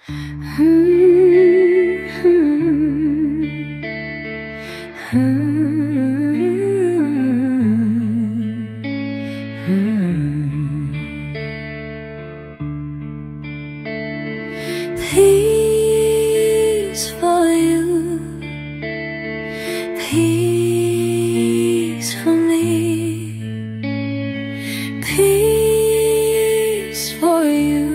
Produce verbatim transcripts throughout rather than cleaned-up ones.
Peace for you, peace for me, peace for you,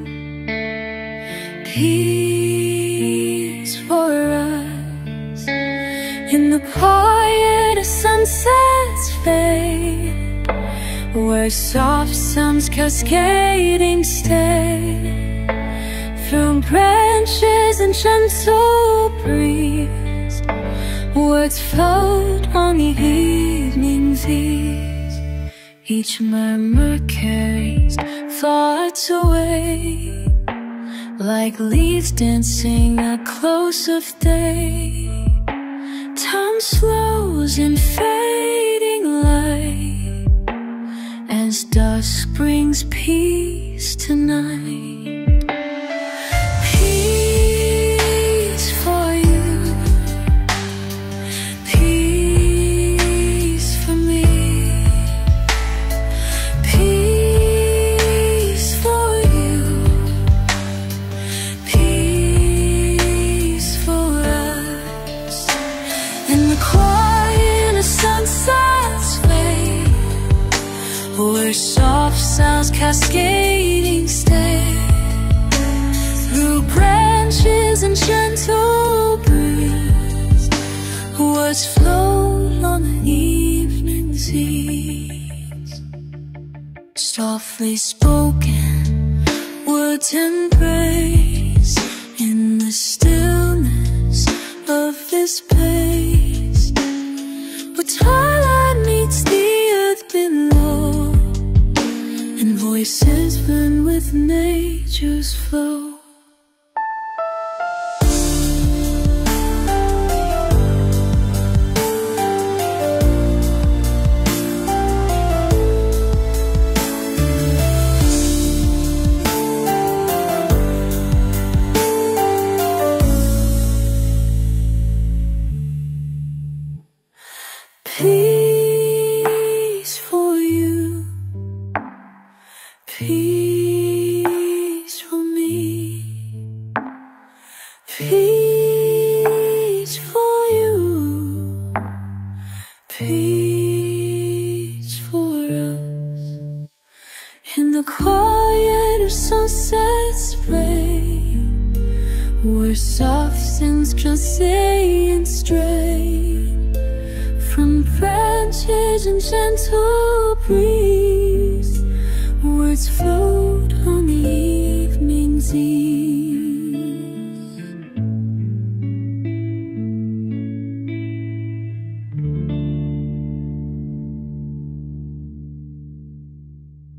peace for us. In the quiet as sunsets fade, where soft sounds cascading stay, through branches and gentle breeze, words float on the evening's ease. Each murmur carries thoughts away, like leaves dancing at close of day. Time slows in fading light, as dusk brings peace tonight. Where soft sounds cascading stay, through branches and gentle breeze, words float on the evening's ease. Softly spoken words embrace in the stillness of this place, where twilight meets the earth below, and voices blend with nature's flow. Peace for you, peace for me, peace for you, peace for us. In the quiet of sunset's flame, where soft sounds just say and stray, from branches and gentle breeze, words float on the evening's eve.